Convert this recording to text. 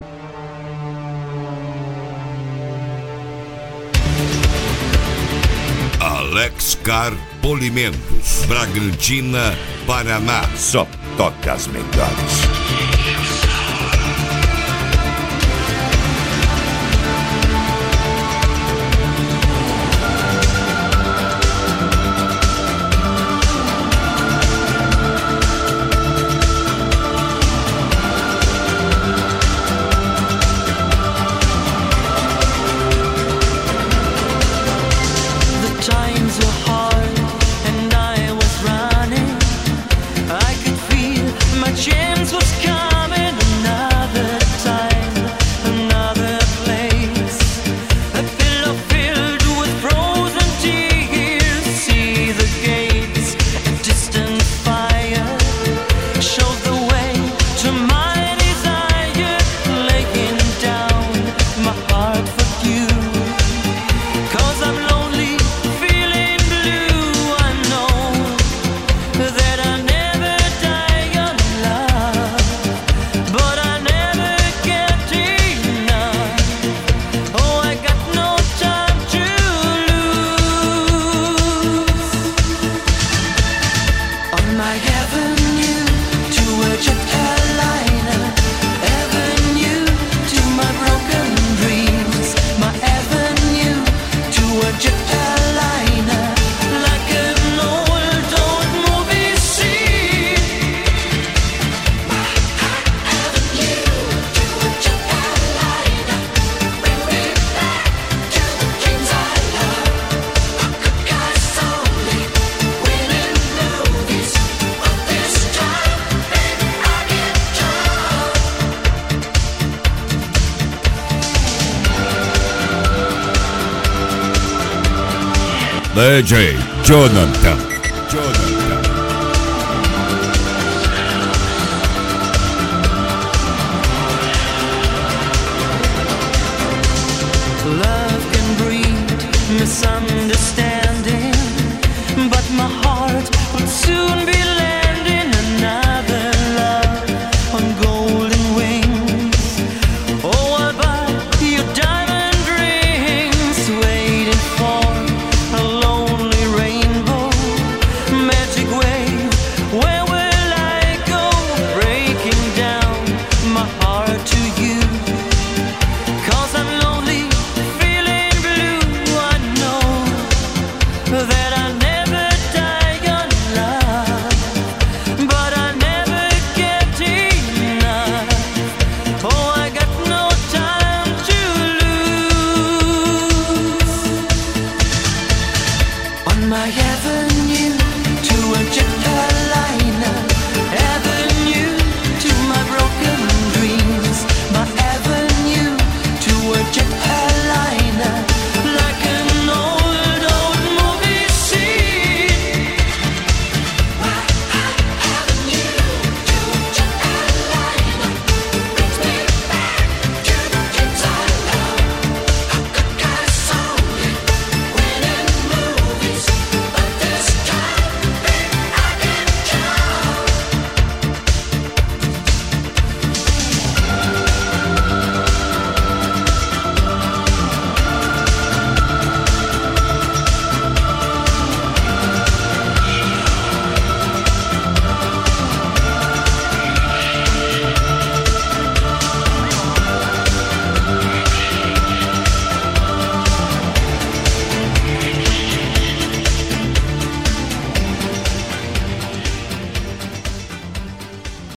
Alex Car Polimentos, Bragantina, Paraná. Só toca as melhores. DJ Jonathan. Love can breed misunderstanding, but my heart will soon be landing another love on golden wings. Oh, I'll buy you diamond rings, waiting for a lonely rainbow, magic wave. Where will I go? Breaking down my heart to you.